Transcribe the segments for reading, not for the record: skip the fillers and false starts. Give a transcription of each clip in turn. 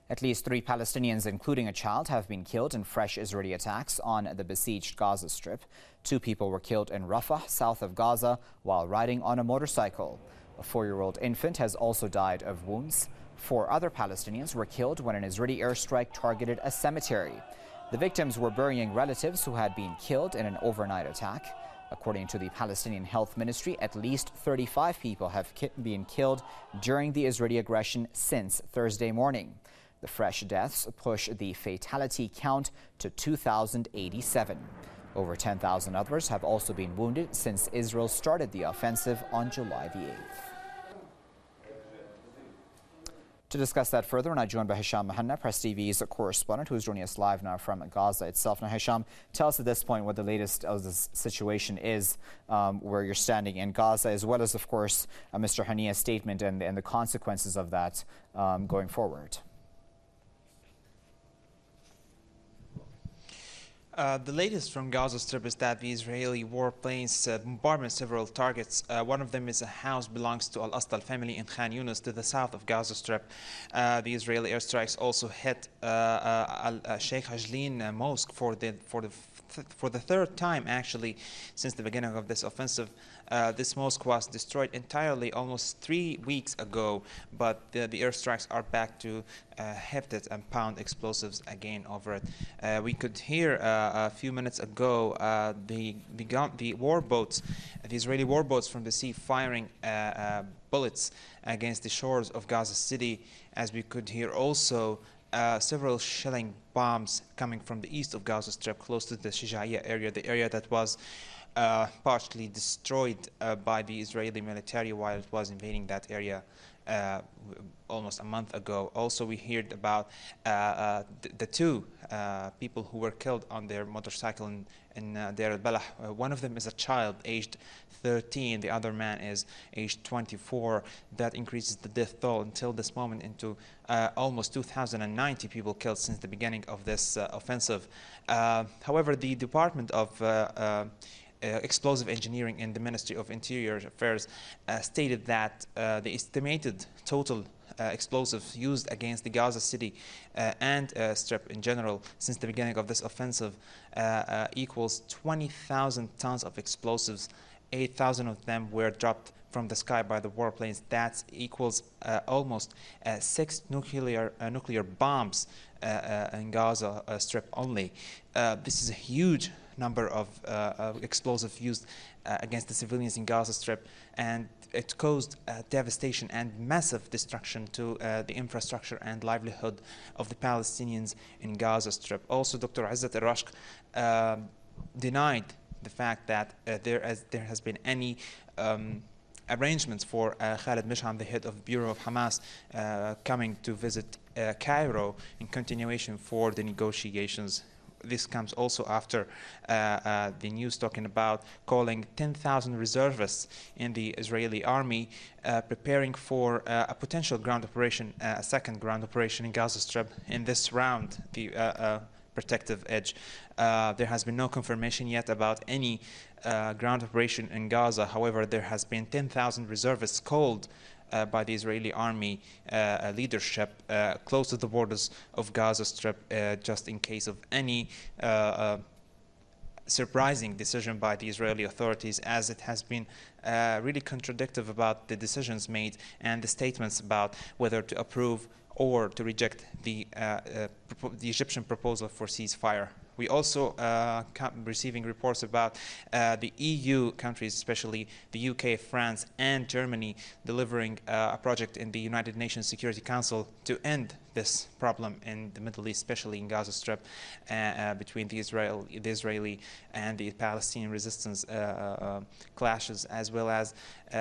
At least 3 Palestinians, including a child, have been killed in fresh Israeli attacks on the besieged Gaza Strip. 2 people were killed in Rafah, south of Gaza, while riding on a motorcycle. A 4-year-old infant has also died of wounds. 4 other Palestinians were killed when an Israeli airstrike targeted a cemetery. The victims were burying relatives who had been killed in an overnight attack. According to the Palestinian Health Ministry, at least 35 people have been killed during the Israeli aggression since Thursday morning. The fresh deaths push the fatality count to 2,087. Over 10,000 others have also been wounded since Israel started the offensive on July the 8th. To discuss that further, we're now joined by Hisham Mahanna, Press TV's correspondent, who is joining us live now from Gaza itself. Now, Hisham, tell us at this point what the latest of this situation is, where you're standing in Gaza, as well as, of course, Mr. Hania's statement and the consequences of that going forward. The latest from Gaza Strip is that the Israeli warplanes bombarded several targets. One of them is a house belongs to Al-Astal family in Khan Yunis to the south of Gaza Strip. The Israeli airstrikes also hit Sheikh Ajlin mosque for the third time, actually, since the beginning of this offensive. This mosque was destroyed entirely almost 3 weeks ago, but the airstrikes are back to hefted and pound explosives again over it. We could hear a few minutes ago the warboats, the Israeli warboats from the sea firing bullets against the shores of Gaza City, as we could hear also several shelling bombs coming from the east of Gaza Strip, close to the Shijaiya area, the area that was partially destroyed by the Israeli military while it was invading that area almost a month ago. Also, we heard about the 2 people who were killed on their motorcycle in Deir al-Balah. One of them is a child aged 13, the other man is aged 24. That increases the death toll until this moment into almost 2,090 people killed since the beginning of this offensive. However, the Department of Explosive Engineering in the Ministry of Interior Affairs stated that the estimated total explosives used against the Gaza City and Strip in general since the beginning of this offensive equals 20,000 tons of explosives. 8,000 of them were dropped from the sky by the warplanes. That equals almost 6 nuclear bombs in Gaza Strip only. This is a huge number of explosives used against the civilians in Gaza Strip, and it caused devastation and massive destruction to the infrastructure and livelihood of the Palestinians in Gaza Strip. Also, Dr. Izzat al-Rashq denied the fact that there has been any arrangements for Khalid Mish'am, the head of the Bureau of Hamas, coming to visit Cairo in continuation for the negotiations. This comes also after the news talking about calling 10,000 reservists in the Israeli army, preparing for a potential ground operation, a second ground operation in Gaza Strip in this round, the protective edge. There has been no confirmation yet about any ground operation in Gaza. However, there has been 10,000 reservists called by the Israeli army leadership close to the borders of Gaza Strip, just in case of any surprising decision by the Israeli authorities, as it has been really contradictory about the decisions made and the statements about whether to approve or to reject the Egyptian proposal for ceasefire. We also receiving reports about the EU countries, especially the UK, France, and Germany, delivering a project in the United Nations Security Council to end this problem in the Middle East, especially in Gaza Strip, between the Israeli and the Palestinian resistance clashes, as well as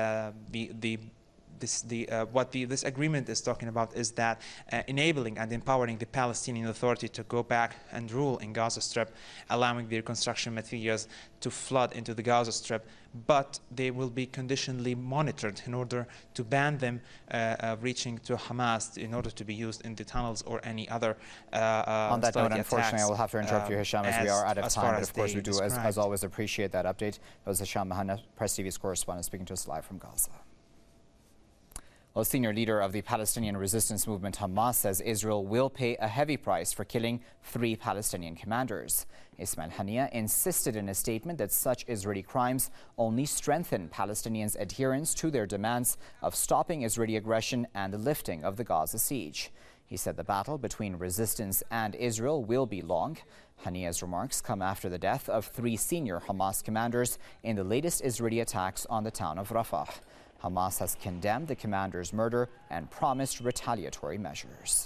this agreement is talking about is that enabling and empowering the Palestinian Authority to go back and rule in Gaza Strip, allowing their construction materials to flood into the Gaza Strip, but they will be conditionally monitored in order to ban them reaching to Hamas in order to be used in the tunnels or any other on that note, unfortunately, I will have to interrupt you, Hisham, as we are out of time. But of course, we do, as always, appreciate that update. That was Hisham Mahanna, Press TV's correspondent, speaking to us live from Gaza. Well, senior leader of the Palestinian resistance movement Hamas says Israel will pay a heavy price for killing 3 Palestinian commanders. Ismail Haniyeh insisted in a statement that such Israeli crimes only strengthen Palestinians' adherence to their demands of stopping Israeli aggression and the lifting of the Gaza siege. He said the battle between resistance and Israel will be long. Haniyeh's remarks come after the death of 3 senior Hamas commanders in the latest Israeli attacks on the town of Rafah. Hamas has condemned the commander's murder and promised retaliatory measures.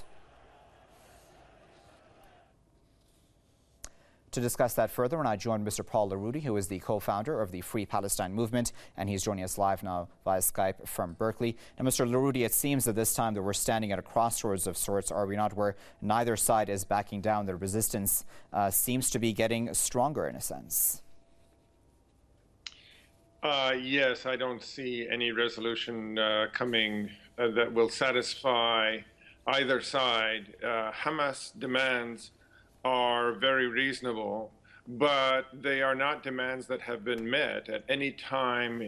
To discuss that further, and I joined Mr. Paul Larudi, who is the co-founder of the Free Palestine Movement, and he's joining us live now via Skype from Berkeley. And Mr. Larudi, it seems that this time that we're standing at a crossroads of sorts, are we not, where neither side is backing down. The resistance seems to be getting stronger in a sense. Yes, I don't see any resolution coming that will satisfy either side. Hamas demands are very reasonable, but they are not demands that have been met at any time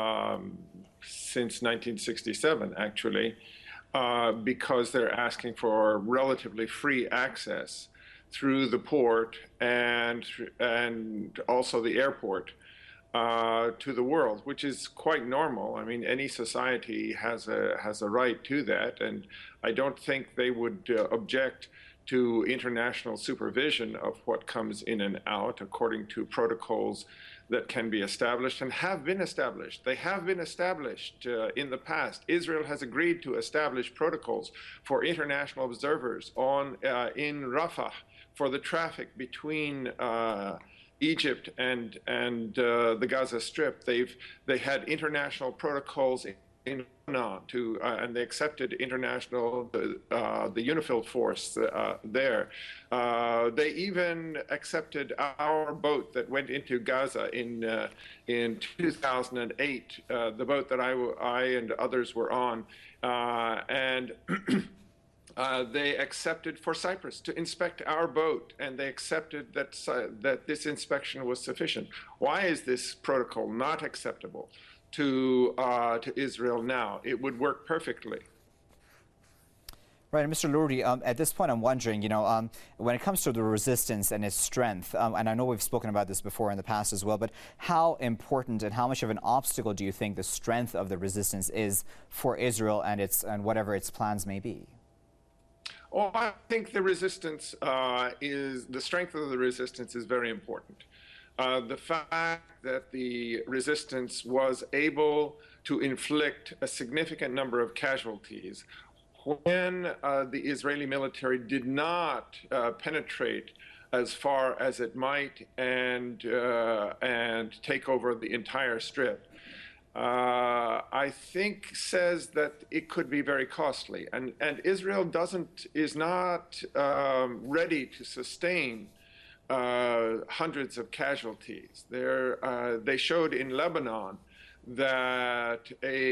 since 1967, actually, because they're asking for relatively free access through the port and also the airport to the world, which is quite normal. I mean, any society has a right to that, and I don't think they would object to international supervision of what comes in and out according to protocols that can be established and have been established. They have been established in the past. Israel has agreed to establish protocols for international observers in Rafah for the traffic between Egypt and the Gaza Strip. They had international protocols in Lebanon and they accepted international the UNIFIL force there. They even accepted our boat that went into Gaza in 2008, the boat that I and others were on, and. They accepted for Cyprus to inspect our boat, and they accepted that this inspection was sufficient. Why is this protocol not acceptable to Israel now? It would work perfectly. Right, and Mr. Larudi, at this point I'm wondering, when it comes to the resistance and its strength, and I know we've spoken about this before in the past as well, but how important and how much of an obstacle do you think the strength of the resistance is for Israel and whatever its plans may be? Oh, I think the strength of the resistance is very important. The fact that the resistance was able to inflict a significant number of casualties when the Israeli military did not penetrate as far as it might and take over the entire strip, I think says that it could be very costly, and Israel is not ready to sustain hundreds of casualties. They showed in Lebanon that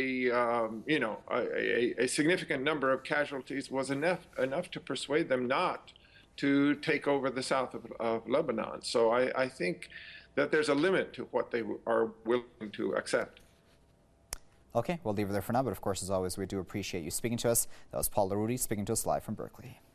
a significant number of casualties was enough to persuade them not to take over the south of Lebanon. So I think that there's a limit to what they are willing to accept. Okay, we'll leave it there for now, but of course, as always, we do appreciate you speaking to us. That was Paul Larudi speaking to us live from Berkeley.